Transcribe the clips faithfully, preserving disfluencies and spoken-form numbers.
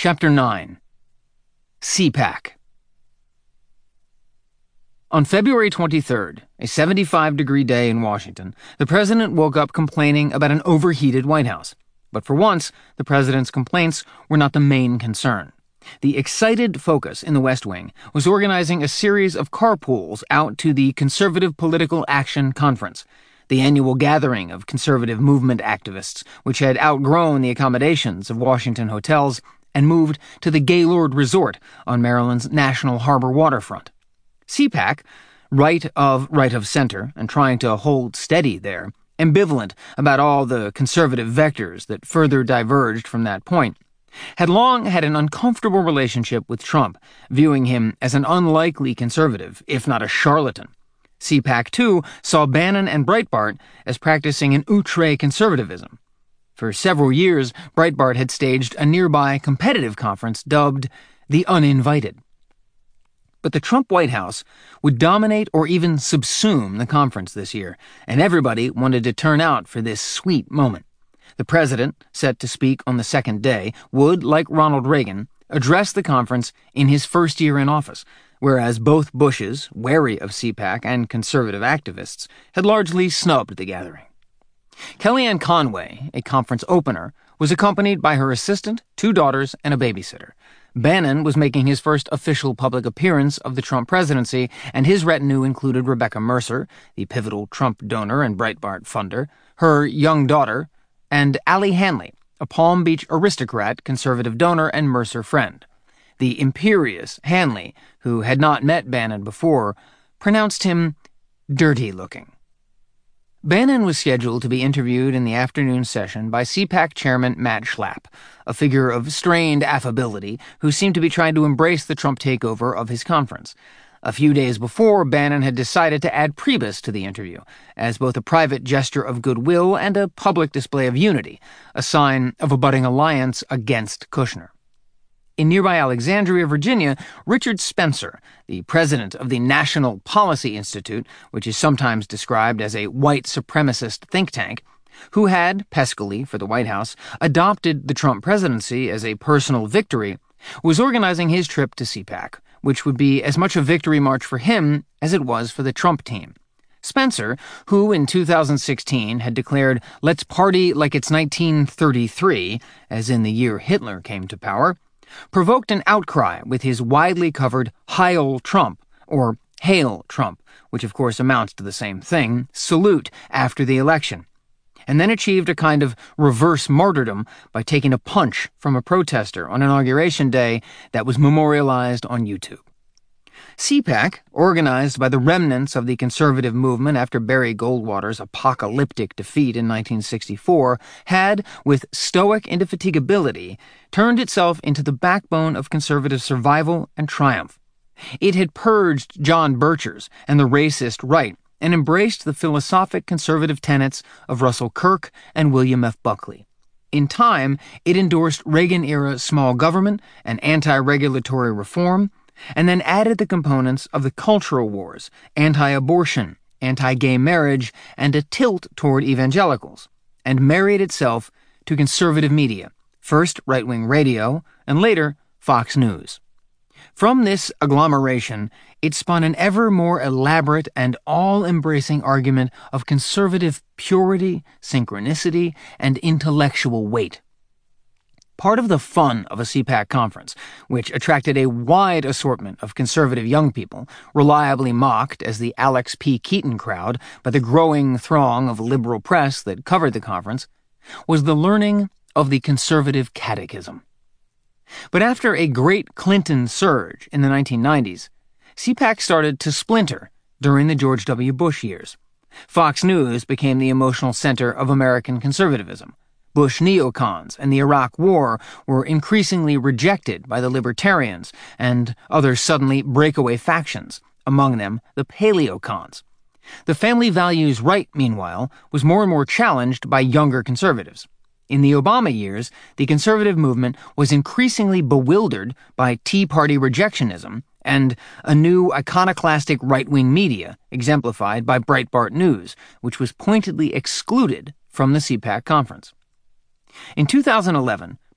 Chapter nine. CPAC. On February twenty-third, a seventy-five degree day in Washington, the president woke up complaining about an overheated White House. But for once, the president's complaints were not the main concern. The excited focus in the West Wing was organizing a series of carpools out to the Conservative Political Action Conference, the annual gathering of conservative movement activists, which had outgrown the accommodations of Washington hotels and moved to the Gaylord Resort on Maryland's National Harbor waterfront. CPAC, right of right of center and trying to hold steady there, ambivalent about all the conservative vectors that further diverged from that point, had long had an uncomfortable relationship with Trump, viewing him as an unlikely conservative, if not a charlatan. CPAC, too, saw Bannon and Breitbart as practicing an outre conservatism. For several years, Breitbart had staged a nearby competitive conference dubbed The Uninvited. But the Trump White House would dominate or even subsume the conference this year, and everybody wanted to turn out for this sweet moment. The president, set to speak on the second day, would, like Ronald Reagan, address the conference in his first year in office, whereas both Bushes, wary of CPAC and conservative activists, had largely snubbed the gathering. Kellyanne Conway, a conference opener, was accompanied by her assistant, two daughters, and a babysitter. Bannon was making his first official public appearance of the Trump presidency, and his retinue included Rebecca Mercer, the pivotal Trump donor and Breitbart funder, her young daughter, and Allie Hanley, a Palm Beach aristocrat, conservative donor, and Mercer friend. The imperious Hanley, who had not met Bannon before, pronounced him dirty-looking. Bannon was scheduled to be interviewed in the afternoon session by CPAC chairman Matt Schlapp, a figure of strained affability who seemed to be trying to embrace the Trump takeover of his conference. A few days before, Bannon had decided to add Priebus to the interview, as both a private gesture of goodwill and a public display of unity, a sign of a budding alliance against Kushner. In nearby Alexandria, Virginia, Richard Spencer, the president of the National Policy Institute, which is sometimes described as a white supremacist think tank, who had, peskily for the White House, adopted the Trump presidency as a personal victory, was organizing his trip to CPAC, which would be as much a victory march for him as it was for the Trump team. Spencer, who in two thousand sixteen had declared, "Let's party like it's nineteen thirty-three, as in the year Hitler came to power, provoked an outcry with his widely covered Heil Trump, or Hail Trump, which of course amounts to the same thing, salute after the election, and then achieved a kind of reverse martyrdom by taking a punch from a protester on Inauguration Day that was memorialized on YouTube. CPAC, organized by the remnants of the conservative movement after Barry Goldwater's apocalyptic defeat in nineteen sixty-four, had, with stoic indefatigability, turned itself into the backbone of conservative survival and triumph. It had purged John Birchers and the racist right and embraced the philosophic conservative tenets of Russell Kirk and William F. Buckley. In time, it endorsed Reagan-era small government and anti-regulatory reform, and then added the components of the cultural wars, anti-abortion, anti-gay marriage, and a tilt toward evangelicals, and married itself to conservative media, first right-wing radio, and later Fox News. From this agglomeration, it spun an ever more elaborate and all-embracing argument of conservative purity, synchronicity, and intellectual weight. Part of the fun of a CPAC conference, which attracted a wide assortment of conservative young people, reliably mocked as the Alex P. Keaton crowd by the growing throng of liberal press that covered the conference, was the learning of the conservative catechism. But after a great Clinton surge in the nineteen nineties, CPAC started to splinter during the George W. Bush years. Fox News became the emotional center of American conservatism. Bush neocons and the Iraq War were increasingly rejected by the libertarians and other suddenly breakaway factions, among them the paleocons. The family values right, meanwhile, was more and more challenged by younger conservatives. In the Obama years, the conservative movement was increasingly bewildered by Tea Party rejectionism and a new iconoclastic right-wing media, exemplified by Breitbart News, which was pointedly excluded from the CPAC conference. In two thousand eleven,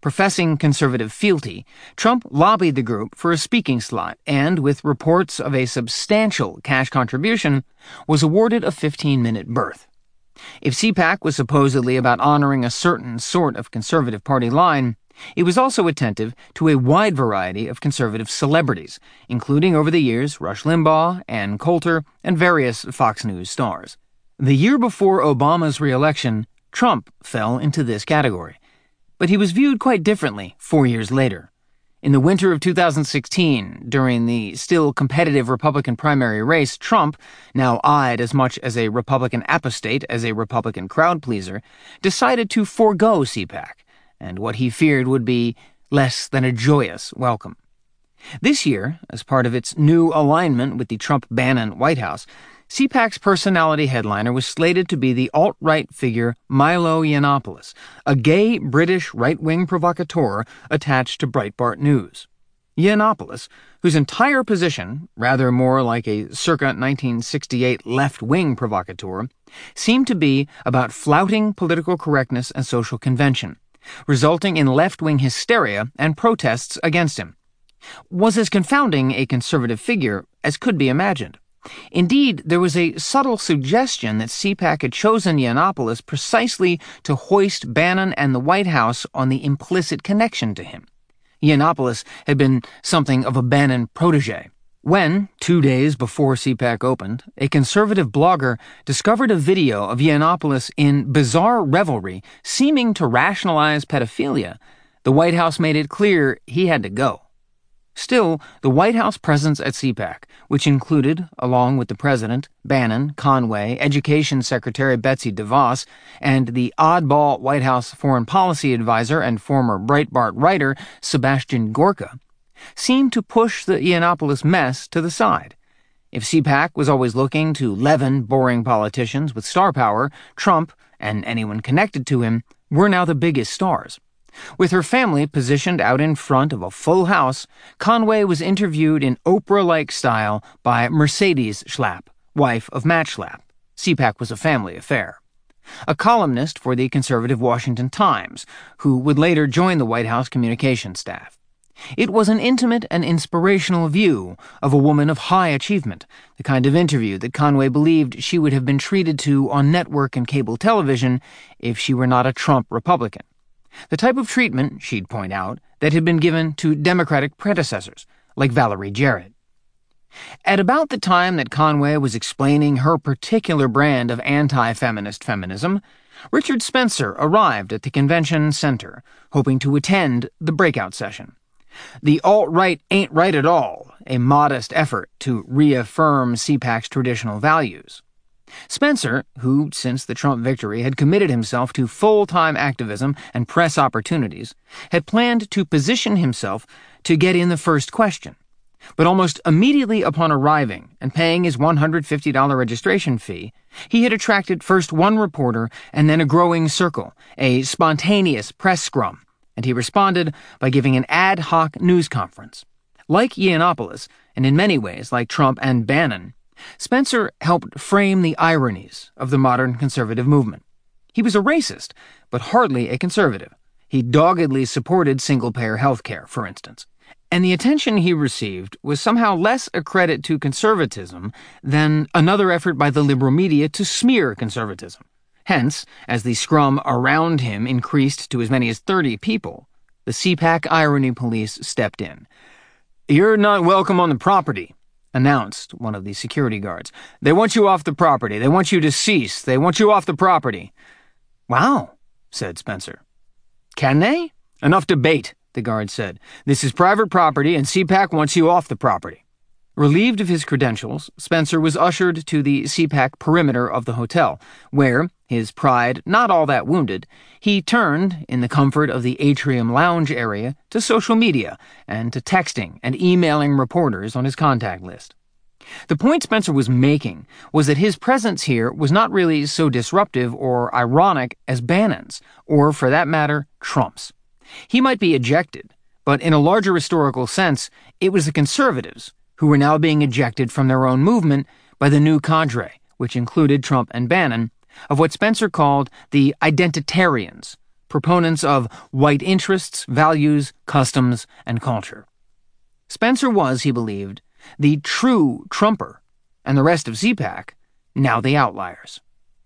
Professing conservative fealty, Trump lobbied the group for a speaking slot and, with reports of a substantial cash contribution, was awarded a fifteen-minute berth. If CPAC was supposedly about honoring a certain sort of conservative party line, it was also attentive to a wide variety of conservative celebrities, including over the years Rush Limbaugh, Ann Coulter, and various Fox News stars. The year before Obama's re-election, Trump fell into this category. But he was viewed quite differently four years later. In the winter of two thousand sixteen, during the still competitive Republican primary race, Trump, now eyed as much as a Republican apostate as a Republican crowd-pleaser, decided to forego CPAC, and what he feared would be less than a joyous welcome. This year, as part of its new alignment with the Trump-Bannon White House, CPAC's personality headliner was slated to be the alt-right figure Milo Yiannopoulos, a gay British right-wing provocateur attached to Breitbart News. Yiannopoulos, whose entire position, rather more like a circa nineteen sixty-eight left-wing provocateur, seemed to be about flouting political correctness and social convention, resulting in left-wing hysteria and protests against him, was as confounding a conservative figure as could be imagined. Indeed, there was a subtle suggestion that CPAC had chosen Yiannopoulos precisely to hoist Bannon and the White House on the implicit connection to him. Yiannopoulos had been something of a Bannon protege. When, two days before CPAC opened, a conservative blogger discovered a video of Yiannopoulos in bizarre revelry seeming to rationalize pedophilia, the White House made it clear he had to go. Still, the White House presence at CPAC, which included, along with the President, Bannon, Conway, Education Secretary Betsy DeVos, and the oddball White House foreign policy advisor and former Breitbart writer Sebastian Gorka, seemed to push the Yiannopoulos mess to the side. If CPAC was always looking to leaven boring politicians with star power, Trump, and anyone connected to him, were now the biggest stars. With her family positioned out in front of a full house, Conway was interviewed in Oprah-like style by Mercedes Schlapp, wife of Matt Schlapp. CPAC was a family affair. A columnist for the conservative Washington Times, who would later join the White House communications staff. It was an intimate and inspirational view of a woman of high achievement, the kind of interview that Conway believed she would have been treated to on network and cable television if she were not a Trump Republican. The type of treatment, she'd point out, that had been given to Democratic predecessors, like Valerie Jarrett. At about the time that Conway was explaining her particular brand of anti-feminist feminism, Richard Spencer arrived at the convention center, hoping to attend the breakout session. The alt-right ain't right at all, a modest effort to reaffirm CPAC's traditional values. Spencer, who, since the Trump victory, had committed himself to full-time activism and press opportunities, had planned to position himself to get in the first question. But almost immediately upon arriving and paying his one hundred fifty dollars registration fee, he had attracted first one reporter and then a growing circle, a spontaneous press scrum, and he responded by giving an ad hoc news conference. Like Yiannopoulos, and in many ways like Trump and Bannon, Spencer helped frame the ironies of the modern conservative movement. He was a racist, but hardly a conservative. He doggedly supported single-payer health care, for instance. And the attention he received was somehow less a credit to conservatism than another effort by the liberal media to smear conservatism. Hence, as the scrum around him increased to as many as thirty people, the CPAC irony police stepped in. "You're not welcome on the property," announced one of the security guards. "They want you off the property. They want you to cease. They want you off the property." "Wow," said Spencer. "Can they?" "Enough debate," the guard said. "This is private property, and CPAC wants you off the property." Relieved of his credentials, Spencer was ushered to the CPAC perimeter of the hotel, where, his pride not all that wounded, he turned, in the comfort of the atrium lounge area, to social media and to texting and emailing reporters on his contact list. The point Spencer was making was that his presence here was not really so disruptive or ironic as Bannon's, or, for that matter, Trump's. He might be ejected, but in a larger historical sense, it was the conservatives who were now being ejected from their own movement by the new cadre, which included Trump and Bannon, of what Spencer called the identitarians, proponents of white interests, values, customs, and culture. Spencer was, he believed, the true Trumper, and the rest of CPAC, now the outliers.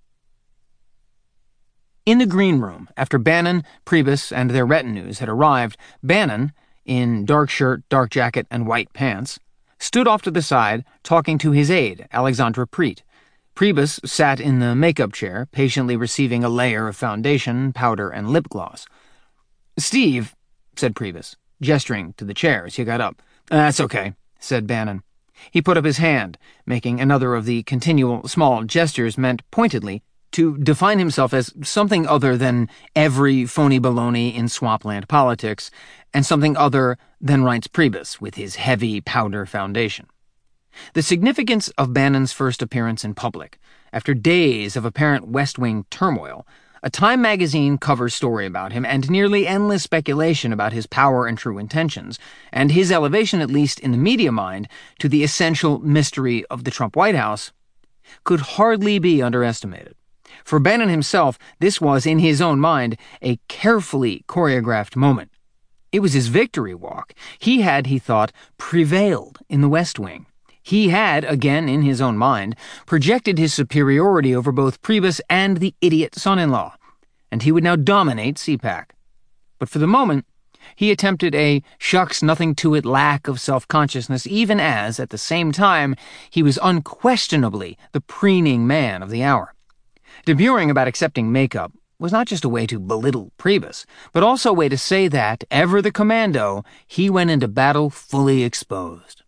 In the green room, after Bannon, Priebus, and their retinues had arrived, Bannon, in dark shirt, dark jacket, and white pants, stood off to the side, talking to his aide, Alexandra Preet. Priebus sat in the makeup chair, patiently receiving a layer of foundation, powder, and lip gloss. "Steve," said Priebus, gesturing to the chair as he got up. "That's okay," said Bannon. He put up his hand, making another of the continual small gestures meant pointedly to define himself as something other than every phony baloney in swampland politics, and something other than Reince Priebus with his heavy powder foundation. The significance of Bannon's first appearance in public, after days of apparent West Wing turmoil, a Time magazine cover story about him, and nearly endless speculation about his power and true intentions, and his elevation, at least in the media mind, to the essential mystery of the Trump White House, could hardly be underestimated. For Bannon himself, this was, in his own mind, a carefully choreographed moment. It was his victory walk. He had, he thought, prevailed in the West Wing. He had, again in his own mind, projected his superiority over both Priebus and the idiot son-in-law, and he would now dominate CPAC. But for the moment, he attempted a shucks-nothing-to-it lack of self-consciousness, even as, at the same time, he was unquestionably the preening man of the hour. Deburing about accepting makeup was not just a way to belittle Priebus, but also a way to say that, ever the commando, he went into battle fully exposed.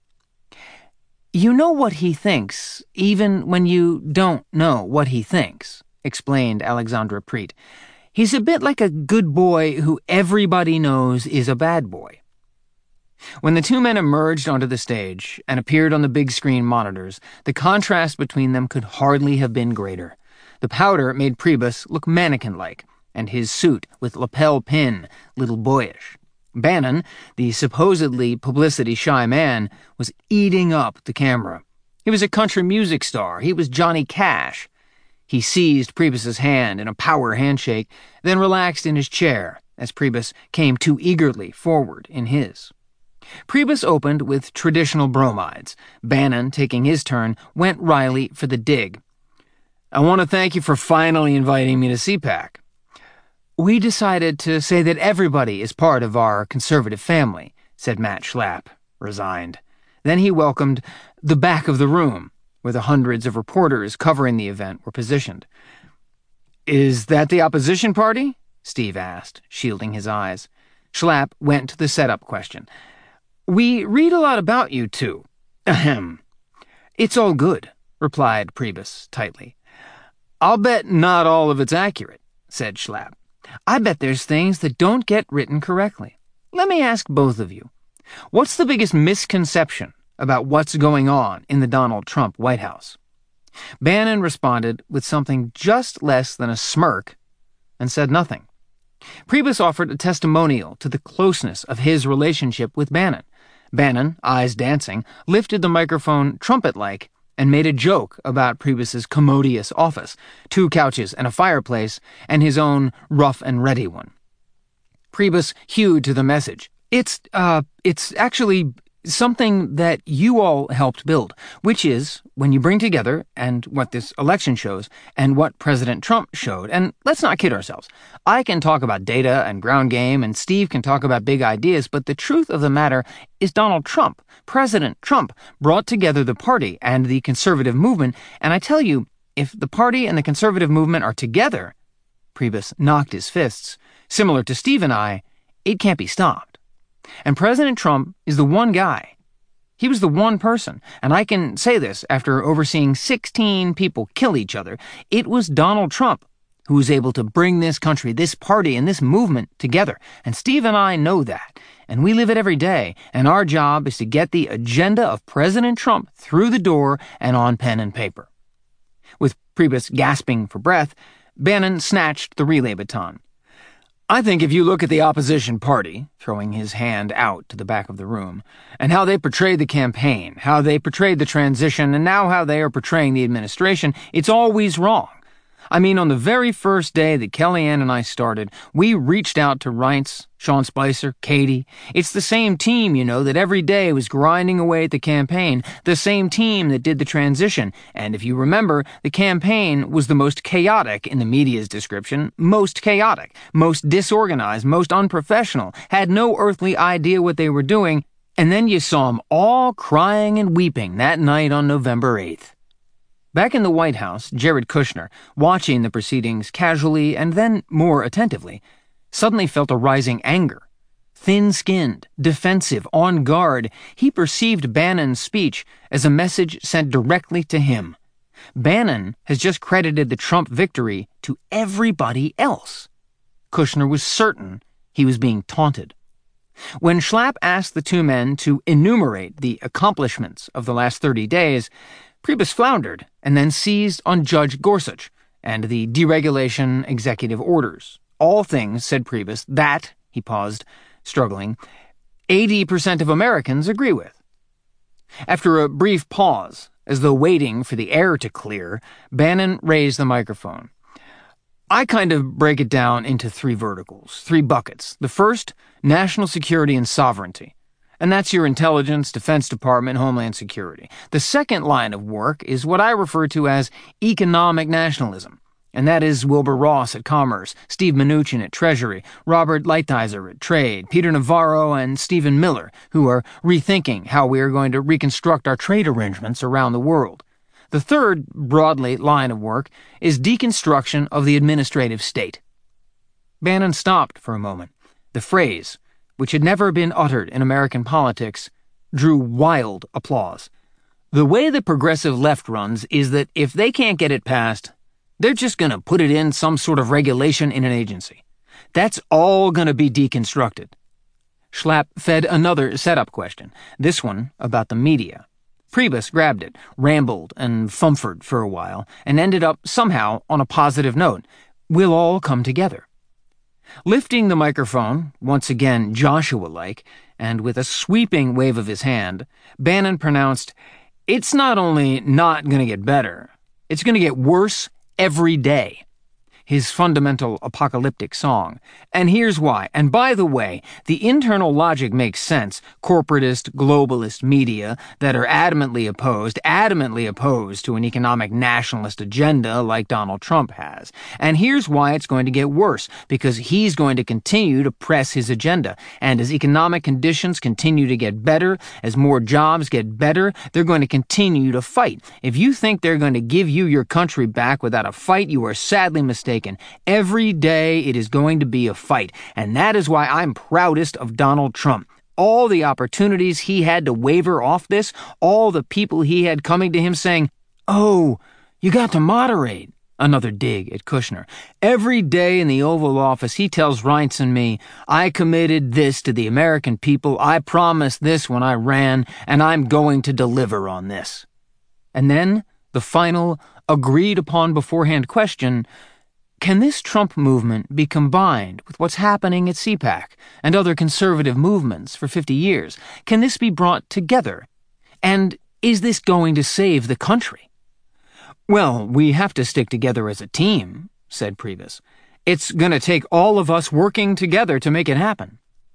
"You know what he thinks, even when you don't know what he thinks," explained Alexandra Preet. "He's a bit like a good boy who everybody knows is a bad boy." When the two men emerged onto the stage and appeared on the big screen monitors, the contrast between them could hardly have been greater. The powder made Priebus look mannequin-like, and his suit with lapel pin little boyish. Bannon, the supposedly publicity-shy man, was eating up the camera. He was a country music star. He was Johnny Cash. He seized Priebus's hand in a power handshake, then relaxed in his chair as Priebus came too eagerly forward in his. Priebus opened with traditional bromides. Bannon, taking his turn, went wryly for the dig. "I want to thank you for finally inviting me to CPAC. We decided to say that everybody is part of our conservative family," said Matt Schlapp, resigned. Then he welcomed the back of the room, where the hundreds of reporters covering the event were positioned. "Is that the opposition party?" Steve asked, shielding his eyes. Schlapp went to the setup question. "We read a lot about you two." "Ahem. It's all good," replied Priebus tightly. "I'll bet not all of it's accurate," said Schlapp. "I bet there's things that don't get written correctly. Let me ask both of you, what's the biggest misconception about what's going on in the Donald Trump White House?" Bannon responded with something just less than a smirk and said nothing. Priebus offered a testimonial to the closeness of his relationship with Bannon. Bannon, eyes dancing, lifted the microphone trumpet-like and made a joke about Priebus's commodious office, two couches and a fireplace, and his own rough-and-ready one. Priebus hewed to the message. It's, uh, it's actually something that you all helped build, which is, when you bring together, and what this election shows, and what President Trump showed, and let's not kid ourselves. I can talk about data and ground game, and Steve can talk about big ideas, but the truth of the matter is Donald Trump, President Trump, brought together the party and the conservative movement, and I tell you, if the party and the conservative movement are together, Priebus knocked his fists, similar to Steve and I, it can't be stopped. And President Trump is the one guy. He was the one person, and I can say this after overseeing sixteen people kill each other. It was Donald Trump who was able to bring this country, this party, and this movement together. And Steve and I know that, and we live it every day, and our job is to get the agenda of President Trump through the door and on pen and paper. With Priebus gasping for breath, Bannon snatched the relay baton. "I think if you look at the opposition party," throwing his hand out to the back of the room, "and how they portrayed the campaign, how they portrayed the transition, and now how they are portraying the administration, it's always wrong. I mean, on the very first day that Kellyanne and I started, we reached out to Reince, Sean Spicer, Katie. It's the same team, you know, that every day was grinding away at the campaign, the same team that did the transition. And if you remember, the campaign was the most chaotic in the media's description, most chaotic, most disorganized, most unprofessional, had no earthly idea what they were doing, and then you saw them all crying and weeping that night on November eighth. Back in the White House, Jared Kushner, watching the proceedings casually and then more attentively, suddenly felt a rising anger. Thin-skinned, defensive, on guard, he perceived Bannon's speech as a message sent directly to him. Bannon has just credited the Trump victory to everybody else. Kushner was certain he was being taunted. When Schlapp asked the two men to enumerate the accomplishments of the last thirty days, Priebus floundered and then seized on Judge Gorsuch and the deregulation executive orders. All things, said Priebus, that, he paused, struggling, eighty percent of Americans agree with. After a brief pause, as though waiting for the air to clear, Bannon raised the microphone. I kind of break it down into three verticals, three buckets. The first, national security and sovereignty. And that's your intelligence, Defense Department, Homeland Security. The second line of work is what I refer to as economic nationalism. And that is Wilbur Ross at Commerce, Steve Mnuchin at Treasury, Robert Lighthizer at Trade, Peter Navarro and Stephen Miller, who are rethinking how we are going to reconstruct our trade arrangements around the world. The third, broadly, line of work is deconstruction of the administrative state. Bannon stopped for a moment. The phrase, which had never been uttered in American politics, drew wild applause. The way the progressive left runs is that if they can't get it passed, they're just going to put it in some sort of regulation in an agency. That's all going to be deconstructed. Schlapp fed another setup question, this one about the media. Priebus grabbed it, rambled and fumfered for a while, and ended up somehow on a positive note. We'll all come together. Lifting the microphone, once again Joshua-like, and with a sweeping wave of his hand, Bannon pronounced, It's not only not going to get better, it's going to get worse every day. His fundamental apocalyptic song. And here's why. And by the way, the internal logic makes sense. Corporatist, globalist media that are adamantly opposed, adamantly opposed to an economic nationalist agenda like Donald Trump has. And here's why it's going to get worse. Because he's going to continue to press his agenda. And as economic conditions continue to get better, as more jobs get better, they're going to continue to fight. If you think they're going to give you your country back without a fight, you are sadly mistaken. Every day it is going to be a fight, and that is why I'm proudest of Donald Trump. All the opportunities he had to waver off this, all the people he had coming to him saying, "Oh, you got to moderate." Another dig at Kushner. Every day in the Oval Office he tells Reince and me, "I committed this to the American people, I promised this when I ran, and I'm going to deliver on this." And then, the final, agreed-upon beforehand question, can this Trump movement be combined with what's happening at C PAC and other conservative movements for fifty years? Can this be brought together? And is this going to save the country? Well, we have to stick together as a team, said Priebus. It's going to take all of us working together to make it happen.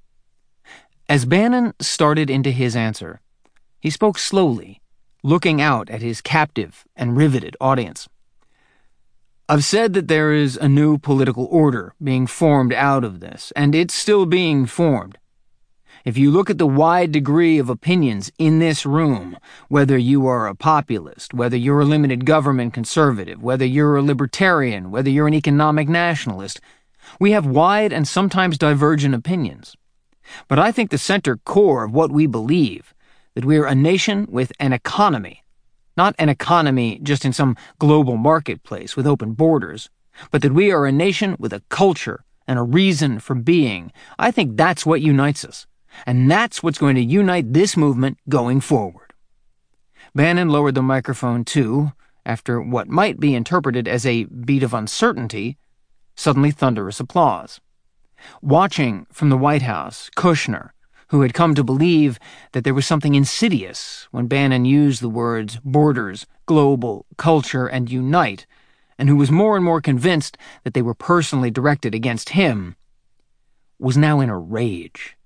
As Bannon started into his answer, he spoke slowly, looking out at his captive and riveted audience. I've said that there is a new political order being formed out of this, and it's still being formed. If you look at the wide degree of opinions in this room, whether you are a populist, whether you're a limited government conservative, whether you're a libertarian, whether you're an economic nationalist, we have wide and sometimes divergent opinions. But I think the center core of what we believe, that we are a nation with an economy, not an economy just in some global marketplace with open borders, but that we are a nation with a culture and a reason for being. I think that's what unites us, and that's what's going to unite this movement going forward. Bannon lowered the microphone too, after what might be interpreted as a beat of uncertainty, suddenly thunderous applause. Watching from the White House, Kushner, who had come to believe that there was something insidious when Bannon used the words borders, global, culture, and unite, and who was more and more convinced that they were personally directed against him, was now in a rage.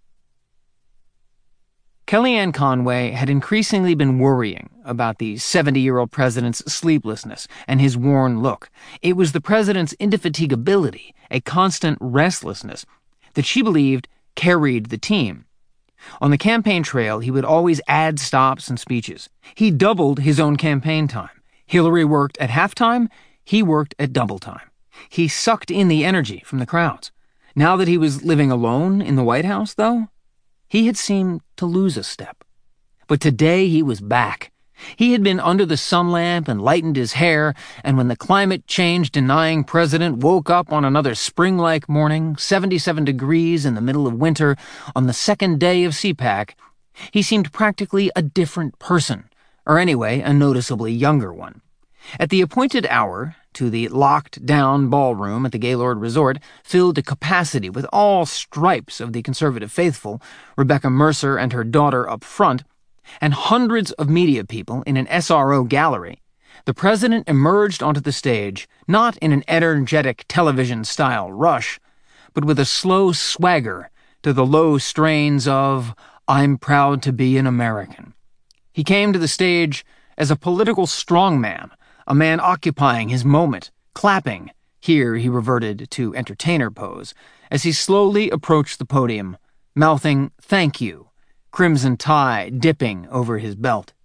Kellyanne Conway had increasingly been worrying about the seventy-year-old president's sleeplessness and his worn look. It was the president's indefatigability, a constant restlessness, that she believed carried the team. On the campaign trail, he would always add stops and speeches. He doubled his own campaign time. Hillary worked at halftime, he worked at double time. He sucked in the energy from the crowds. Now that he was living alone in the White House, though, he had seemed to lose a step. But today he was back. He had been under the sun lamp and lightened his hair, and when the climate change-denying president woke up on another spring-like morning, seventy-seven degrees in the middle of winter, on the second day of CPAC, he seemed practically a different person, or anyway, a noticeably younger one. At the appointed hour, to the locked-down ballroom at the Gaylord Resort, filled to capacity with all stripes of the conservative faithful, Rebecca Mercer and her daughter up front, and hundreds of media people in an S R O gallery, the president emerged onto the stage, not in an energetic television-style rush, but with a slow swagger to the low strains of "I'm proud to be an American." He came to the stage as a political strongman, a man occupying his moment, clapping, here he reverted to entertainer pose, as he slowly approached the podium, mouthing "thank you," crimson tie dipping over his belt.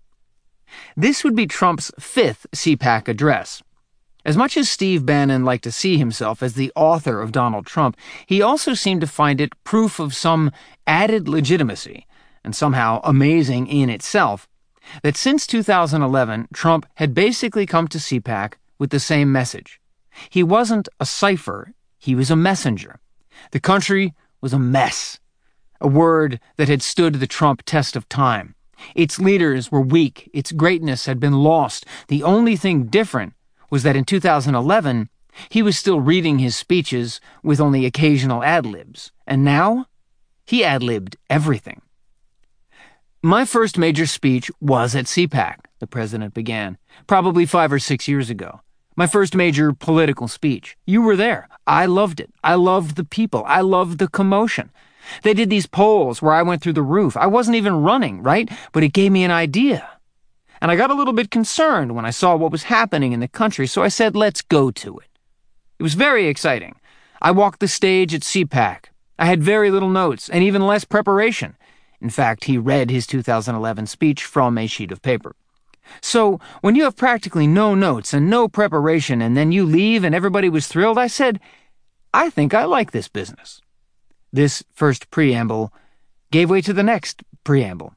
This would be Trump's fifth CPAC address. As much as Steve Bannon liked to see himself as the author of Donald Trump, he also seemed to find it proof of some added legitimacy, and somehow amazing in itself, that since two thousand eleven, Trump had basically come to CPAC with the same message. He wasn't a cipher, he was a messenger. The country was a mess, a word that had stood the Trump test of time. Its leaders were weak, its greatness had been lost. The only thing different was that in two thousand eleven, he was still reading his speeches with only occasional ad-libs, and now he ad-libbed everything. "My first major speech was at CPAC," the president began, "probably five or six years ago. My first major political speech. You were there. I loved it. I loved the people. I loved the commotion. They did these polls where I went through the roof. I wasn't even running, right? But it gave me an idea. And I got a little bit concerned when I saw what was happening in the country, so I said, let's go to it. It was very exciting. I walked the stage at CPAC. I had very little notes and even less preparation. In fact, he read his two thousand eleven speech from a sheet of paper. So, when you have practically no notes and no preparation and then you leave and everybody was thrilled, I said, I think I like this business. This first preamble gave way to the next preamble.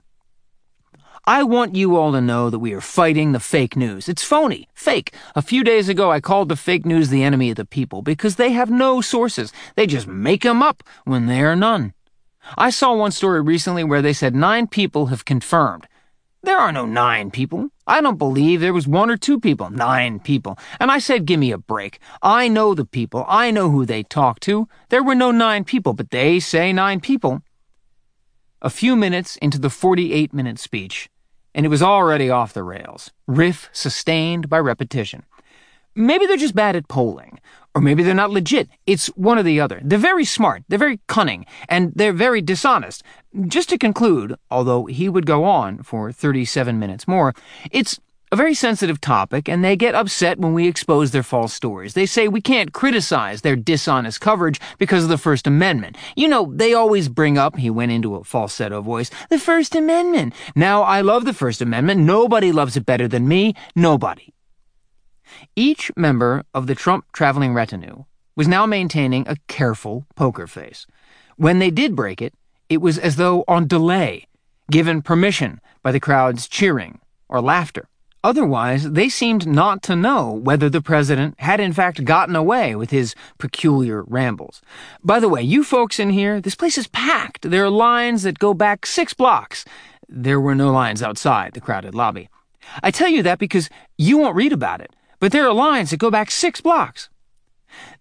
I want you all to know that we are fighting the fake news. It's phony, fake. A few days ago, I called the fake news the enemy of the people because they have no sources. They just make them up when there are none. I saw one story recently where they said nine people have confirmed. There are no nine people. I don't believe there was one or two people. Nine people. And I said, give me a break. I know the people. I know who they talk to. There were no nine people, but they say nine people. A few minutes into the forty-eight minute speech, and it was already off the rails. Riff sustained by repetition. Maybe they're just bad at polling. Or maybe they're not legit. It's one or the other. They're very smart, they're very cunning, and they're very dishonest. Just to conclude, although he would go on for thirty-seven minutes more, it's a very sensitive topic, and they get upset when we expose their false stories. They say we can't criticize their dishonest coverage because of the First Amendment. You know, they always bring up, he went into a falsetto voice, the First Amendment. Now, I love the First Amendment. Nobody loves it better than me. Nobody. Each member of the Trump traveling retinue was now maintaining a careful poker face. When they did break it, it was as though on delay, given permission by the crowd's cheering or laughter. Otherwise, they seemed not to know whether the president had in fact gotten away with his peculiar rambles. By the way, you folks in here, this place is packed. There are lines that go back six blocks. There were no lines outside the crowded lobby. I tell you that because you won't read about it. But there are lines that go back six blocks.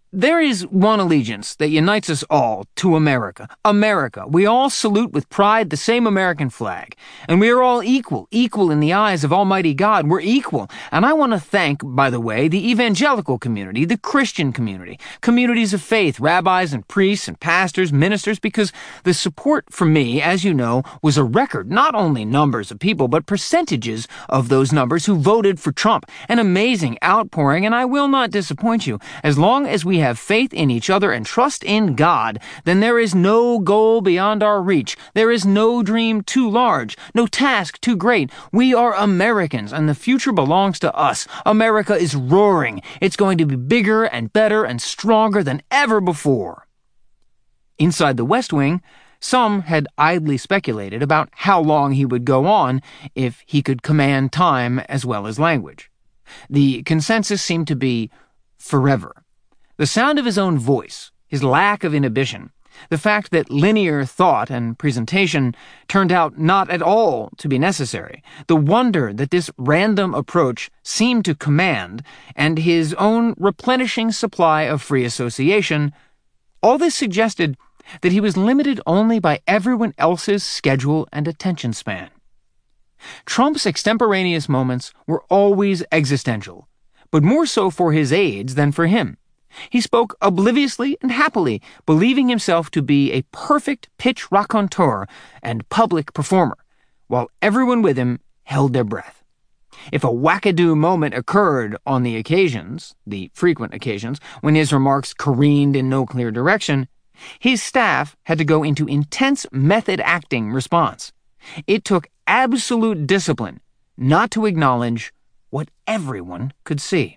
There is one allegiance that unites us all to America. America. We all salute with pride the same American flag. And we are all equal, equal in the eyes of Almighty God. We're equal. And I want to thank, by the way, the evangelical community, the Christian community, communities of faith, rabbis and priests and pastors, ministers, because the support for me, as you know, was a record, not only numbers of people, but percentages of those numbers who voted for Trump. An amazing outpouring, and I will not disappoint you. As long as we have faith in each other and trust in God, then there is no goal beyond our reach. There is no dream too large, no task too great. We are Americans, and the future belongs to us. America is roaring. It's going to be bigger and better and stronger than ever before. Inside the West Wing, some had idly speculated about how long he would go on if he could command time as well as language. The consensus seemed to be forever. The sound of his own voice, his lack of inhibition, the fact that linear thought and presentation turned out not at all to be necessary, the wonder that this random approach seemed to command, and his own replenishing supply of free association, all this suggested that he was limited only by everyone else's schedule and attention span. Trump's extemporaneous moments were always existential, but more so for his aides than for him. He spoke obliviously and happily, believing himself to be a perfect pitch raconteur and public performer, while everyone with him held their breath. If a wackadoo moment occurred on the occasions, the frequent occasions, when his remarks careened in no clear direction, his staff had to go into intense method acting response. It took absolute discipline not to acknowledge what everyone could see.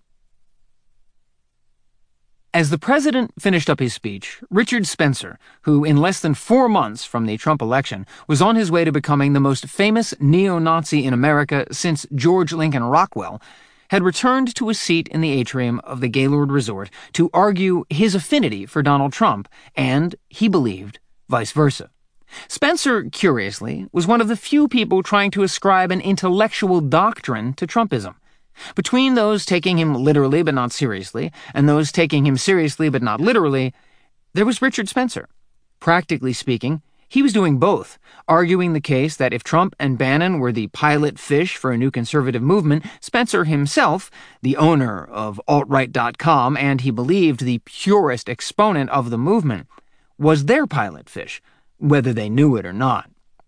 As the president finished up his speech, Richard Spencer, who in less than four months from the Trump election was on his way to becoming the most famous neo-Nazi in America since George Lincoln Rockwell, had returned to a seat in the atrium of the Gaylord Resort to argue his affinity for Donald Trump and, he believed, vice versa. Spencer, curiously, was one of the few people trying to ascribe an intellectual doctrine to Trumpism. Between those taking him literally but not seriously, and those taking him seriously but not literally, there was Richard Spencer. Practically speaking, he was doing both, arguing the case that if Trump and Bannon were the pilot fish for a new conservative movement, Spencer himself, the owner of alt right dot com and he believed the purest exponent of the movement, was their pilot fish, whether they knew it or not.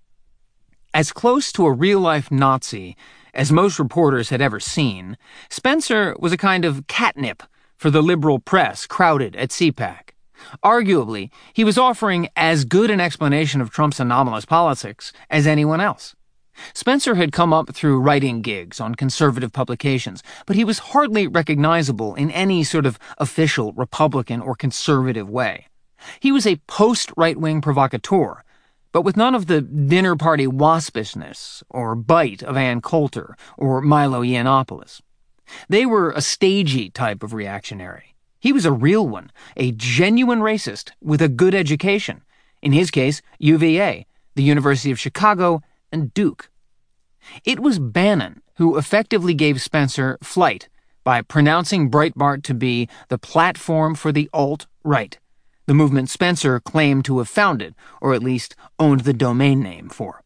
As close to a real-life Nazi as most reporters had ever seen, Spencer was a kind of catnip for the liberal press crowded at CPAC. Arguably, he was offering as good an explanation of Trump's anomalous politics as anyone else. Spencer had come up through writing gigs on conservative publications, but he was hardly recognizable in any sort of official Republican or conservative way. He was a post-right-wing provocateur, but with none of the dinner party waspishness or bite of Ann Coulter or Milo Yiannopoulos. They were a stagey type of reactionary. He was a real one, a genuine racist with a good education. In his case, U V A, the University of Chicago, and Duke. It was Bannon who effectively gave Spencer flight by pronouncing Breitbart to be the platform for the alt-right, the movement Spencer claimed to have founded, or at least owned the domain name for.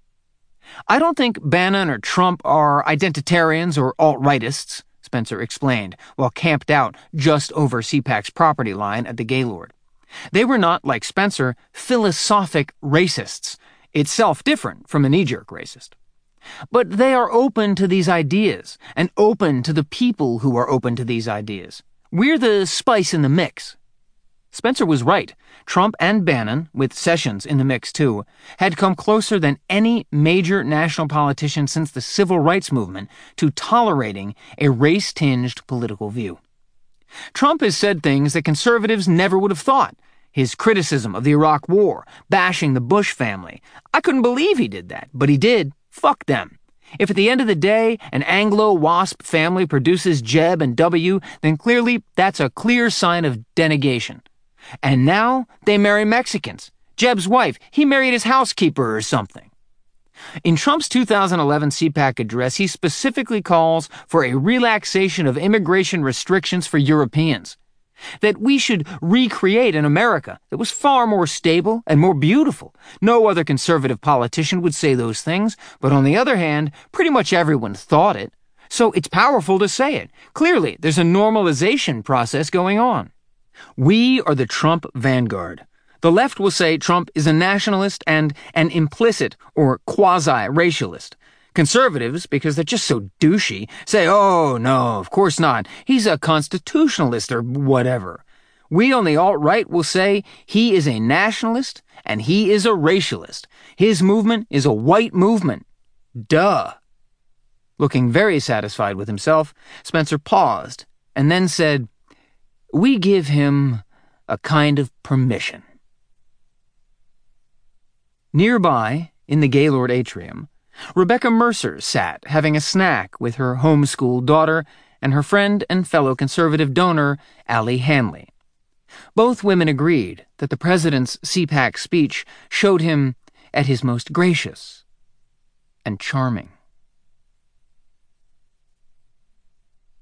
I don't think Bannon or Trump are identitarians or alt-rightists, Spencer explained, while camped out just over CPAC's property line at the Gaylord. They were not, like Spencer, philosophic racists, itself different from a knee-jerk racist. But they are open to these ideas, and open to the people who are open to these ideas. We're the spice in the mix. Spencer was right. Trump and Bannon, with Sessions in the mix too, had come closer than any major national politician since the civil rights movement to tolerating a race-tinged political view. Trump has said things that conservatives never would have thought. His criticism of the Iraq War, bashing the Bush family. I couldn't believe he did that, but he did. Fuck them. If at the end of the day an Anglo-WASP family produces Jeb and W, then clearly that's a clear sign of denegation. And now they marry Mexicans. Jeb's wife, he married his housekeeper or something. In Trump's two thousand eleven CPAC address, he specifically calls for a relaxation of immigration restrictions for Europeans. that we should recreate an America that was far more stable and more beautiful. No other conservative politician would say those things, but on the other hand, pretty much everyone thought it. So it's powerful to say it. Clearly, there's a normalization process going on. We are the Trump vanguard. The left will say Trump is a nationalist and an implicit or quasi-racialist. Conservatives, because they're just so douchey, say, oh, no, of course not. He's a constitutionalist or whatever. We on the alt-right will say he is a nationalist and he is a racialist. His movement is a white movement. Duh. Looking very satisfied with himself, Spencer paused and then said, we give him a kind of permission. Nearby, in the Gaylord atrium, Rebecca Mercer sat having a snack with her homeschooled daughter and her friend and fellow conservative donor, Allie Hanley. Both women agreed that the president's C PAC speech showed him at his most gracious and charming.